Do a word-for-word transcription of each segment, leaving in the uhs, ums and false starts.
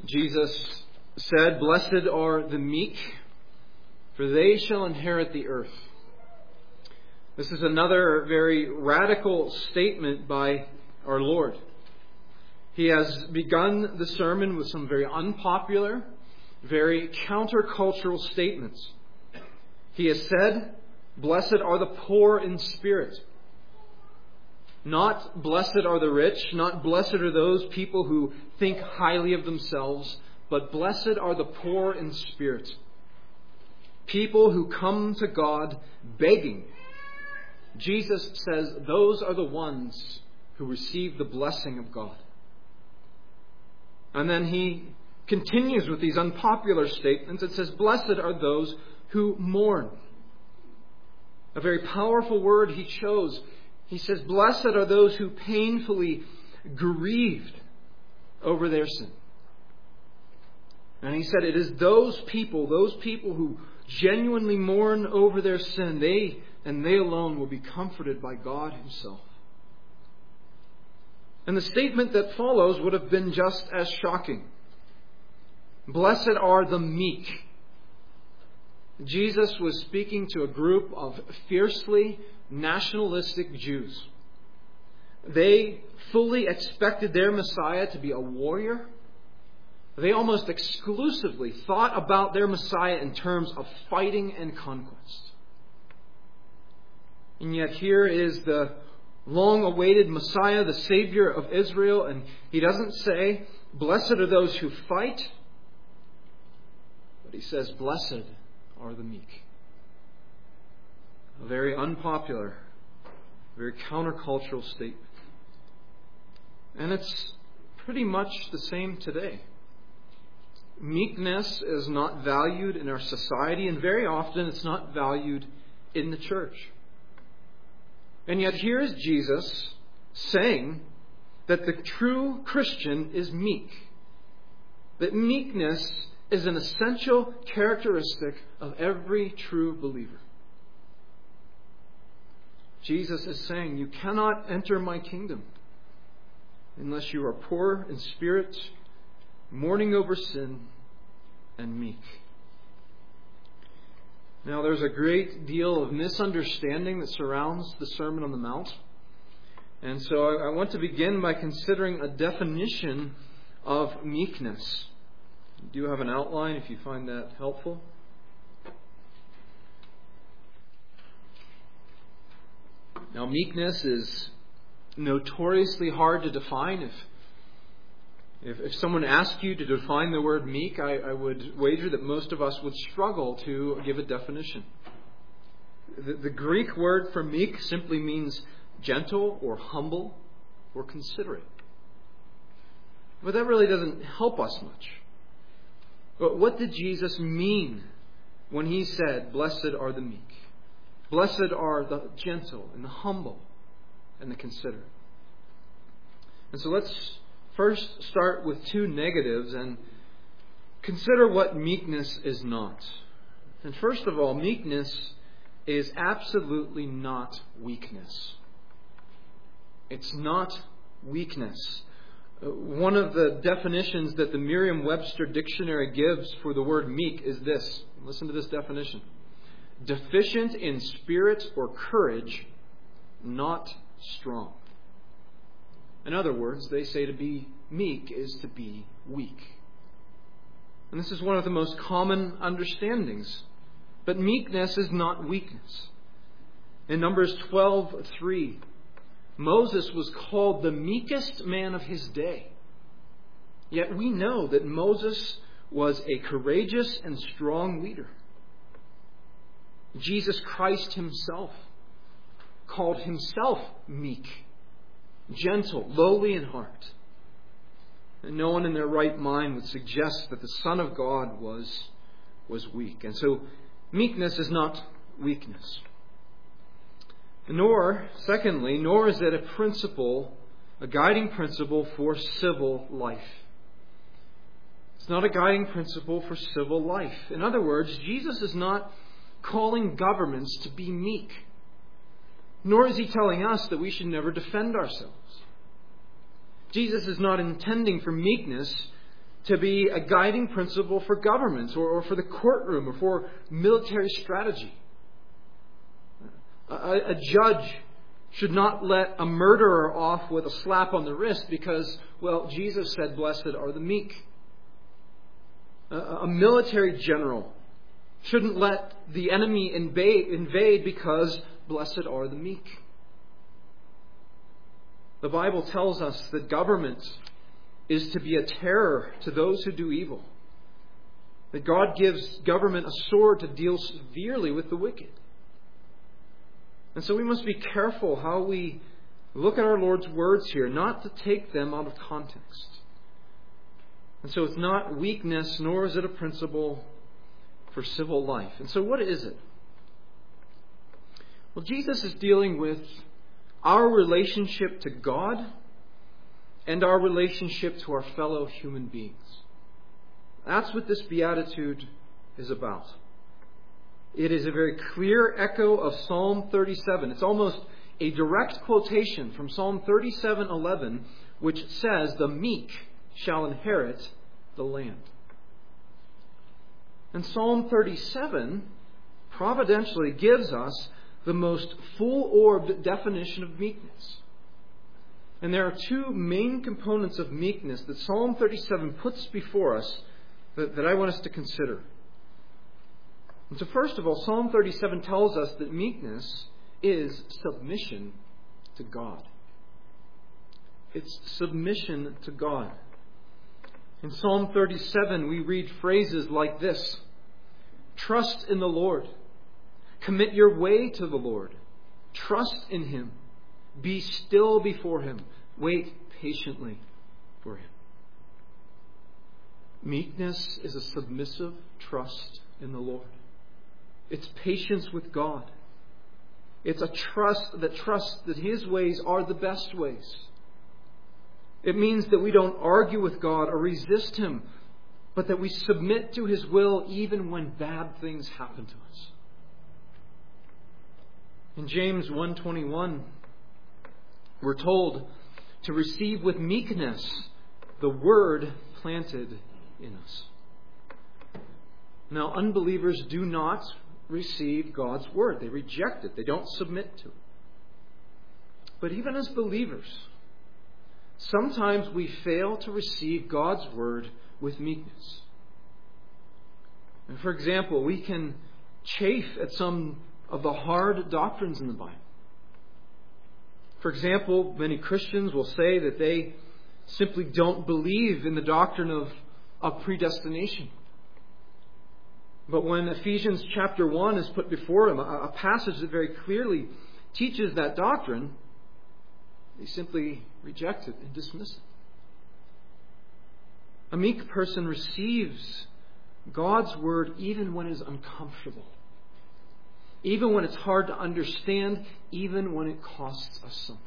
Jesus said, "Blessed are the meek, for they shall inherit the earth." This is another very radical statement by our Lord. He has begun the sermon with some very unpopular, very countercultural statements. He has said, "Blessed are the poor in spirit." Not blessed are the rich, not blessed are those people who think highly of themselves, but blessed are the poor in spirit. People who come to God begging. Jesus says those are the ones who receive the blessing of God. And then he continues with these unpopular statements. It says, "Blessed are those who mourn." A very powerful word he chose. He says, "Blessed are those who painfully grieved over their sin." And he said it is those people, those people who genuinely mourn over their sin, they and they alone will be comforted by God Himself. And the statement that follows would have been just as shocking. "Blessed are the meek." Jesus was speaking to a group of fiercely nationalistic Jews. They fully expected their Messiah to be a warrior. They almost exclusively thought about their Messiah in terms of fighting and conquest. And yet here is the long-awaited Messiah, the Savior of Israel, and He doesn't say, "Blessed are those who fight," but He says, "Blessed are the meek." A very unpopular, very countercultural statement. And it's pretty much the same today. Meekness is not valued in our society, and very often it's not valued in the church. And yet here is Jesus saying that the true Christian is meek. That meekness is an essential characteristic of every true believer. Jesus is saying, you cannot enter my kingdom unless you are poor in spirit, mourning over sin, and meek. Now, there's a great deal of misunderstanding that surrounds the Sermon on the Mount. And so I want to begin by considering a definition of meekness. You do have an outline if you find that helpful. Now, meekness is notoriously hard to define. If if, if someone asked you to define the word meek, I, I would wager that most of us would struggle to give a definition. The, the Greek word for meek simply means gentle or humble or considerate. But that really doesn't help us much. But what did Jesus mean when He said, "Blessed are the meek"? Blessed are the gentle and the humble and the considerate. And so let's first start with two negatives and consider what meekness is not. And first of all, meekness is absolutely not weakness. It's not weakness. One of the definitions that the Merriam-Webster dictionary gives for the word meek is this. Listen to this definition. Deficient in spirit or courage, not strong. In other words, they say to be meek is to be weak. And this is one of the most common understandings. But meekness is not weakness. In Numbers twelve three, Moses was called the meekest man of his day. Yet we know that Moses was a courageous and strong leader. Jesus Christ Himself called Himself meek, gentle, lowly in heart. And no one in their right mind would suggest that the Son of God was, was weak. And so meekness is not weakness. Nor, secondly, nor is it a principle, a guiding principle for civil life. It's not a guiding principle for civil life. In other words, Jesus is not calling governments to be meek. Nor is He telling us that we should never defend ourselves. Jesus is not intending for meekness to be a guiding principle for governments or, or for the courtroom or for military strategy. A, a judge should not let a murderer off with a slap on the wrist because, well, Jesus said, "Blessed are the meek." A, a military general shouldn't let the enemy invade, invade because blessed are the meek. The Bible tells us that government is to be a terror to those who do evil. That God gives government a sword to deal severely with the wicked. And so we must be careful how we look at our Lord's words here, not to take them out of context. And so it's not weakness, nor is it a principle for civil life. And so what is it? Well, Jesus is dealing with our relationship to God and our relationship to our fellow human beings. That's what this beatitude is about. It is a very clear echo of Psalm thirty-seven. It's almost a direct quotation from Psalm thirty-seven eleven, which says, "The meek shall inherit the land." And Psalm thirty-seven providentially gives us the most full-orbed definition of meekness. And there are two main components of meekness that Psalm thirty-seven puts before us that, that I want us to consider. And so first of all, Psalm thirty-seven tells us that meekness is submission to God. It's submission to God. In Psalm thirty-seven, we read phrases like this: "Trust in the Lord. Commit your way to the Lord. Trust in Him. Be still before Him. Wait patiently for Him." Meekness is a submissive trust in the Lord. It's patience with God. It's a trust that trusts that His ways are the best ways. It means that we don't argue with God or resist Him, but that we submit to His will even when bad things happen to us. In James one twenty-one, we're told to receive with meekness the word planted in us. Now, unbelievers do not receive God's word. They reject it. They don't submit to it. But even as believers, sometimes we fail to receive God's word with meekness. And for example, we can chafe at some of the hard doctrines in the Bible. For example, many Christians will say that they simply don't believe in the doctrine of, of predestination. But when Ephesians chapter one is put before them, a, a passage that very clearly teaches that doctrine, they simply reject it and dismiss it. A meek person receives God's word even when it is uncomfortable. Even when it's hard to understand, even when it costs us something.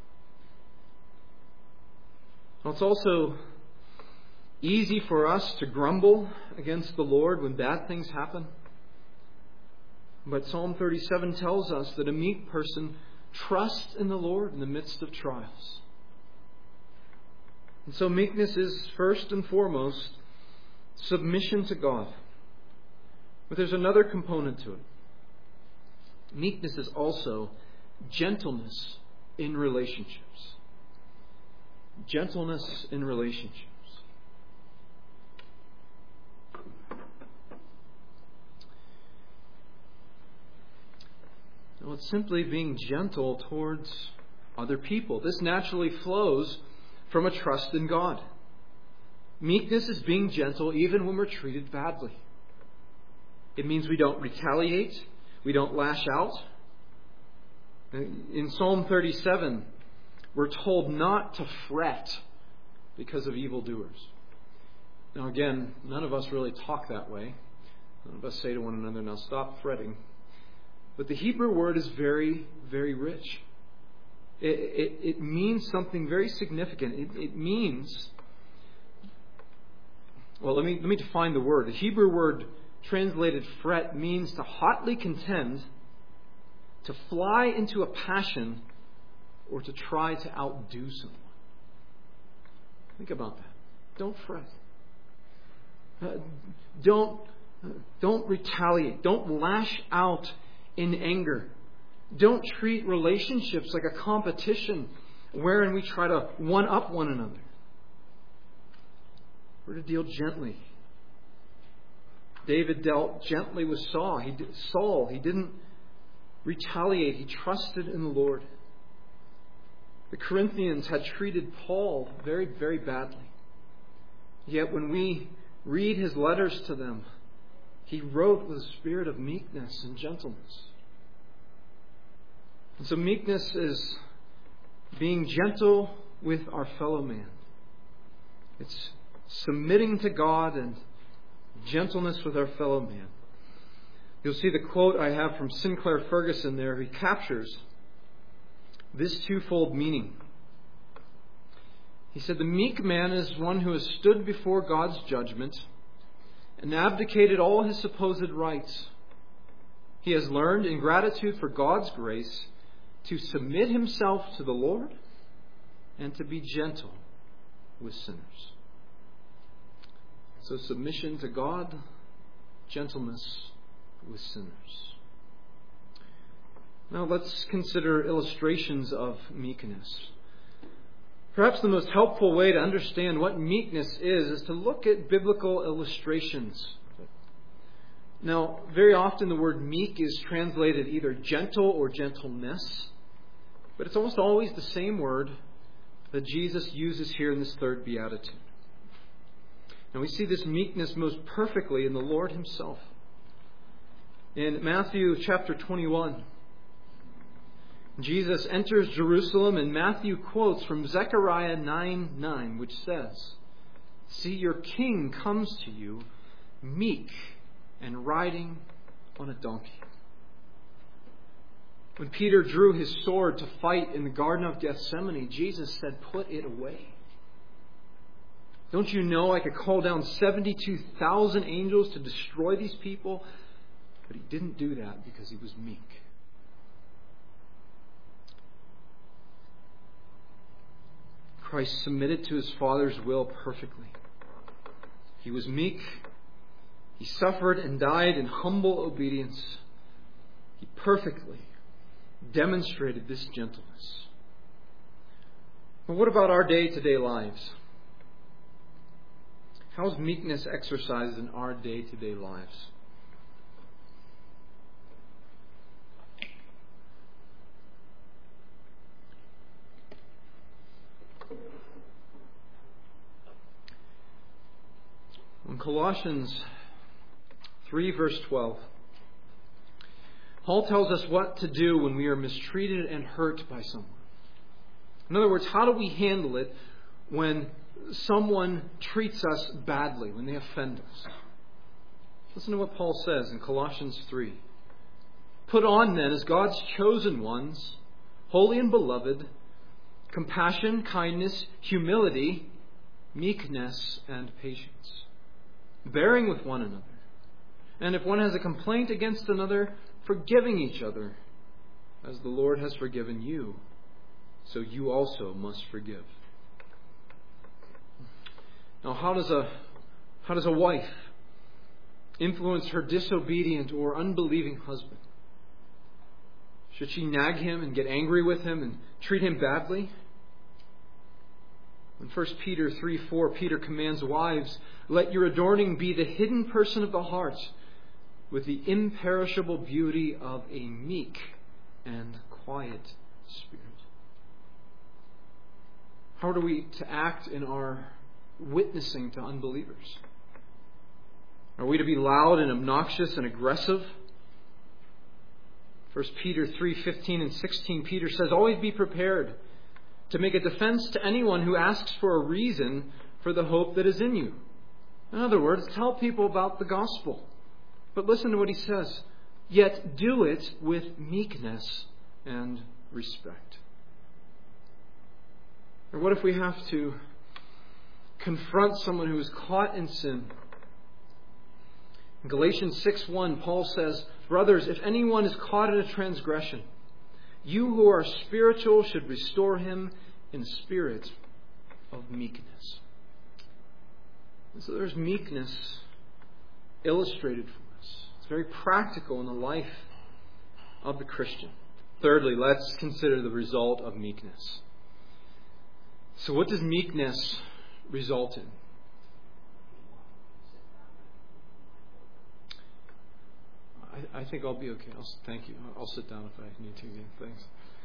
Well, it's also easy for us to grumble against the Lord when bad things happen. But Psalm thirty-seven tells us that a meek person trusts in the Lord in the midst of trials. And so meekness is first and foremost submission to God. But there's another component to it. Meekness is also gentleness in relationships. Gentleness in relationships. Well, it's simply being gentle towards other people. This naturally flows from a trust in God. Meekness is being gentle even when we're treated badly. It means we don't retaliate. We don't lash out. In Psalm thirty-seven, we're told not to fret because of evildoers. Now again, none of us really talk that way. None of us say to one another, "Now stop fretting." But the Hebrew word is very, very rich. It, it, it means something very significant. It, it means, well, let me, let me define the word. The Hebrew word translated fret means to hotly contend, to fly into a passion, or to try to outdo someone. Think about that. Don't fret. Uh, don't, uh, don't retaliate. Don't lash out in anger. Don't treat relationships like a competition wherein we try to one-up one another. We're to deal gently. David dealt gently with Saul. He did, Saul. He didn't retaliate. He trusted in the Lord. The Corinthians had treated Paul very, very badly. Yet when we read his letters to them, he wrote with a spirit of meekness and gentleness. And so meekness is being gentle with our fellow man. It's submitting to God and gentleness with our fellow man. You'll see the quote I have from Sinclair Ferguson there. He captures this twofold meaning. He said, the meek man is one who has stood before God's judgment and abdicated all his supposed rights. He has learned, in gratitude for God's grace, to submit himself to the Lord and to be gentle with sinners. So submission to God, gentleness with sinners. Now let's consider illustrations of meekness. Perhaps the most helpful way to understand what meekness is is to look at biblical illustrations. Now, very often the word meek is translated either gentle or gentleness, but it's almost always the same word that Jesus uses here in this third beatitude. And we see this meekness most perfectly in the Lord himself. In Matthew chapter twenty-one, Jesus enters Jerusalem, and Matthew quotes from Zechariah nine nine, which says, "See, your king comes to you, meek and riding on a donkey." When Peter drew his sword to fight in the Garden of Gethsemane, Jesus said, "Put it away. Don't you know I could call down seventy-two thousand angels to destroy these people?" But he didn't do that because he was meek. Christ submitted to his Father's will perfectly. He was meek. He suffered and died in humble obedience. He perfectly demonstrated this gentleness. But what about our day-to-day lives? How is meekness exercised in our day-to-day lives? In Colossians three verse twelve, Paul tells us what to do when we are mistreated and hurt by someone. In other words, how do we handle it when someone treats us badly, when they offend us? Listen to what Paul says in Colossians three. "Put on then as God's chosen ones, holy and beloved, compassion, kindness, humility, meekness, and patience, bearing with one another. And if one has a complaint against another, forgiving each other, as the Lord has forgiven you, so you also must forgive." Now, how does a how does a wife influence her disobedient or unbelieving husband? Should she nag him and get angry with him and treat him badly? In First Peter three four, Peter commands wives, "Let your adorning be the hidden person of the heart, with the imperishable beauty of a meek and quiet spirit." How are we to act in our witnessing to unbelievers? Are we to be loud and obnoxious and aggressive? First Peter three fifteen and sixteen, Peter says, "Always be prepared to make a defense to anyone who asks for a reason for the hope that is in you." In other words, tell people about the gospel. But listen to what he says. "Yet do it with meekness and respect." Or what if we have to confront someone who is caught in sin? In Galatians six one, Paul says, "Brothers, if anyone is caught in a transgression, you who are spiritual should restore him in a spirit of meekness." And so there's meekness illustrated for us. It's very practical in the life of the Christian. Thirdly, let's consider the result of meekness. So what does meekness result in? I, I think I'll be okay. I'll, thank you. I'll sit down if I need to again. Thanks.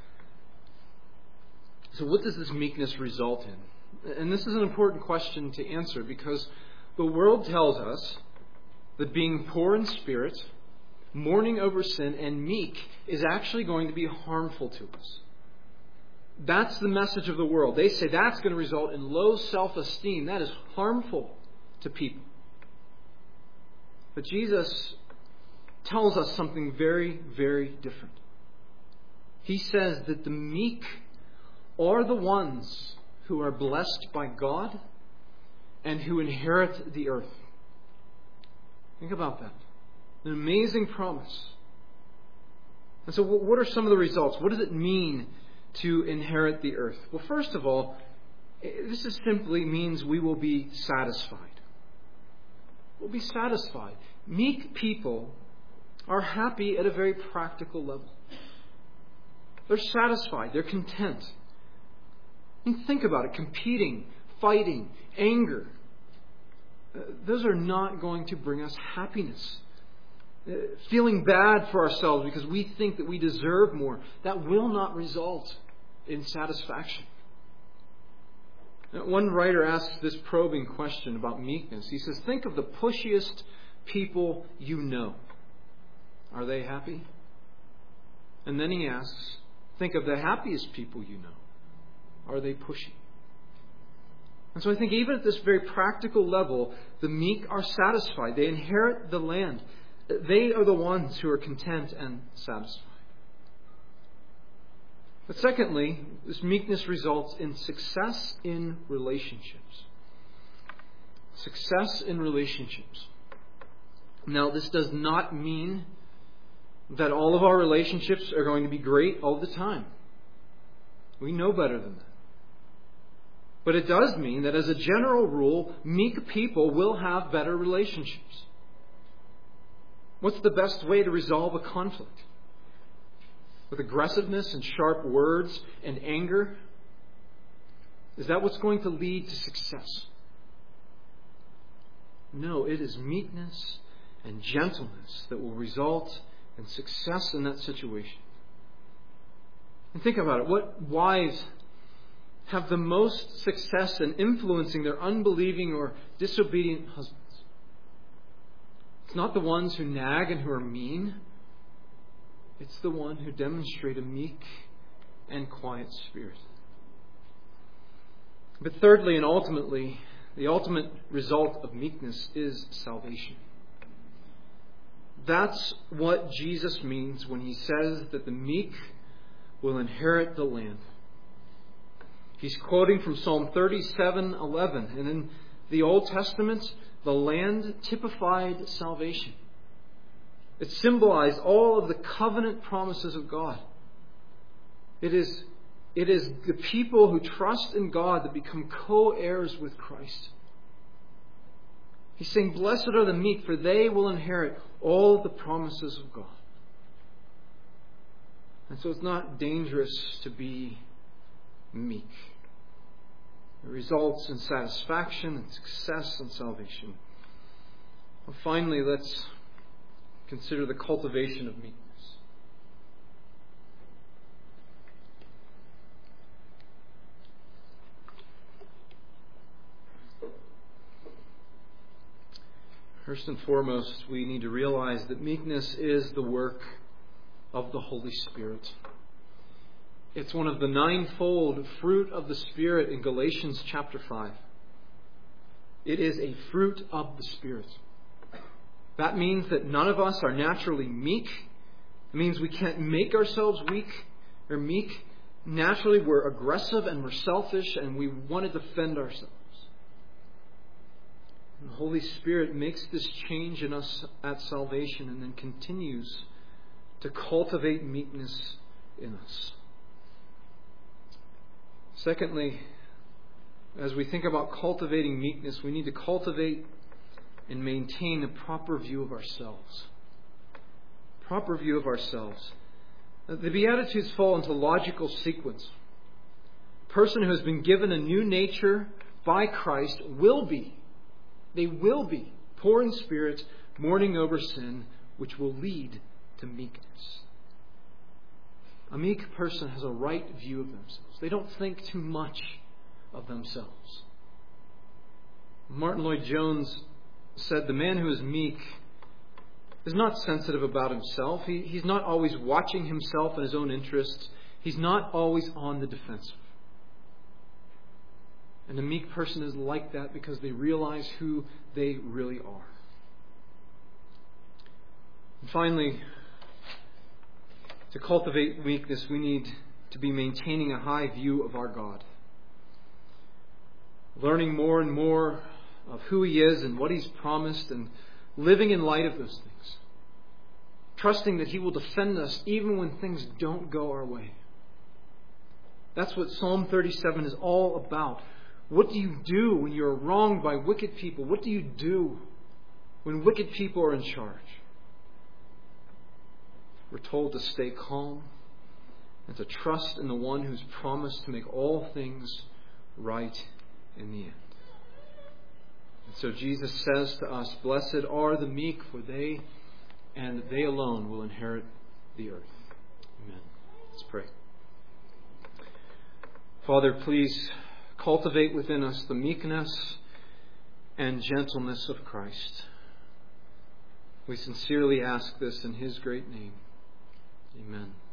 So what does this meekness result in? And this is an important question to answer because the world tells us that being poor in spirit, mourning over sin, and meek is actually going to be harmful to us. That's the message of the world. They say that's going to result in low self-esteem. That is harmful to people. But Jesus tells us something very, very different. He says that the meek are the ones who are blessed by God and who inherit the earth. Think about that. An amazing promise. And so what are some of the results? What does it mean to inherit the earth? Well, first of all, this is simply means we will be satisfied. We'll be satisfied. Meek people are happy at a very practical level. They're satisfied. They're content. I mean, think about it. Competing, fighting, anger. Uh, those are not going to bring us happiness. Uh, feeling bad for ourselves because we think that we deserve more. That will not result in satisfaction. Now, one writer asks this probing question about meekness. He says, think of the pushiest people you know. Are they happy? And then he asks, think of the happiest people you know. Are they pushy? And so I think even at this very practical level, the meek are satisfied. They inherit the land. They are the ones who are content and satisfied. But secondly, this meekness results in success in relationships. Success in relationships. Now, this does not mean that all of our relationships are going to be great all the time. We know better than that. But it does mean that as a general rule, meek people will have better relationships. What's the best way to resolve a conflict? With aggressiveness and sharp words and anger? Is that what's going to lead to success? No, it is meekness and gentleness that will result in success in that situation. And think about it. What wives have the most success in influencing their unbelieving or disobedient husbands? It's not the ones who nag and who are mean. It's the one who demonstrate a meek and quiet spirit. But thirdly and ultimately, the ultimate result of meekness is salvation. That's what Jesus means when he says that the meek will inherit the land. He's quoting from Psalm thirty-seven eleven. And in the Old Testament, the land typified salvation. It symbolized all of the covenant promises of God. It is, it is the people who trust in God that become co-heirs with Christ. He's saying, blessed are the meek, for they will inherit all the promises of God. And so it's not dangerous to be meek. It results in satisfaction and success and salvation. Well, finally, let's consider the cultivation of meekness. First and foremost, we need to realize that meekness is the work of the Holy Spirit. It's one of the ninefold fruit of the Spirit in Galatians chapter five. It is a fruit of the Spirit. That means that none of us are naturally meek. It means we can't make ourselves weak or meek. Naturally, we're aggressive and we're selfish and we want to defend ourselves. And the Holy Spirit makes this change in us at salvation and then continues to cultivate meekness in us. Secondly, as we think about cultivating meekness, we need to cultivate and maintain a proper view of ourselves. Proper view of ourselves. The Beatitudes fall into logical sequence. A person who has been given a new nature by Christ will be, they will be poor in spirit, mourning over sin, which will lead to meekness. A meek person has a right view of themselves. They don't think too much of themselves. Martin Lloyd-Jones said, the man who is meek is not sensitive about himself. He, he's not always watching himself and his own interests. He's not always on the defensive. And a meek person is like that because they realize who they really are. And finally, to cultivate meekness, we need to be maintaining a high view of our God. Learning more and more of who He is and what He's promised, and living in light of those things. Trusting that He will defend us even when things don't go our way. That's what Psalm thirty-seven is all about. What do you do when you're wronged by wicked people? What do you do when wicked people are in charge? We're told to stay calm and to trust in the one who's promised to make all things right in the end. And so Jesus says to us, blessed are the meek, for they and they alone will inherit the earth. Amen. Let's pray. Father, please cultivate within us the meekness and gentleness of Christ. We sincerely ask this in His great name. Amen.